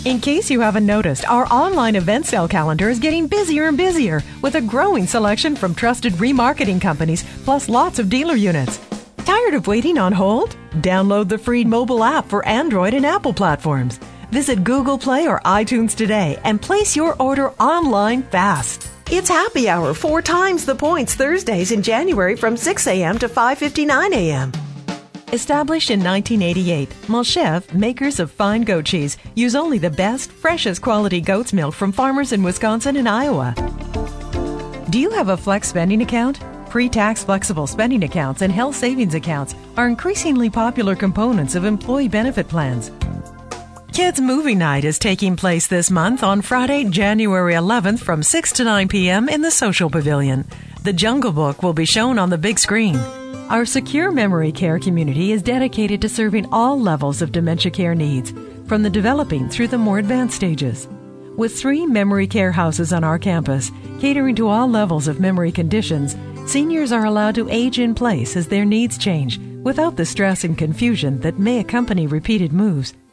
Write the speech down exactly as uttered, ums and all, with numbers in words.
In case you haven't noticed, our online event sale calendar is getting busier and busier with a growing selection from trusted remarketing companies, plus lots of dealer units. Tired of waiting on hold? Download the free mobile app for Android and Apple platforms. Visit Google Play or iTunes today and place your order online fast. It's happy hour four times the points Thursdays in January from six a.m. to five fifty-nine a.m. Established in nineteen eighty-eight, Molchev, makers of fine goat cheese, use only the best, freshest quality goat's milk from farmers in Wisconsin and Iowa. Do you have a flex spending account? Pre-tax flexible spending accounts and health savings accounts are increasingly popular components of employee benefit plans. Kids Movie Night is taking place this month on Friday, January eleventh from six to nine p.m. in the Social Pavilion. The Jungle Book will be shown on the big screen. Our secure memory care community is dedicated to serving all levels of dementia care needs, from the developing through the more advanced stages. With three memory care houses on our campus, catering to all levels of memory conditions, seniors are allowed to age in place as their needs change, without the stress and confusion that may accompany repeated moves.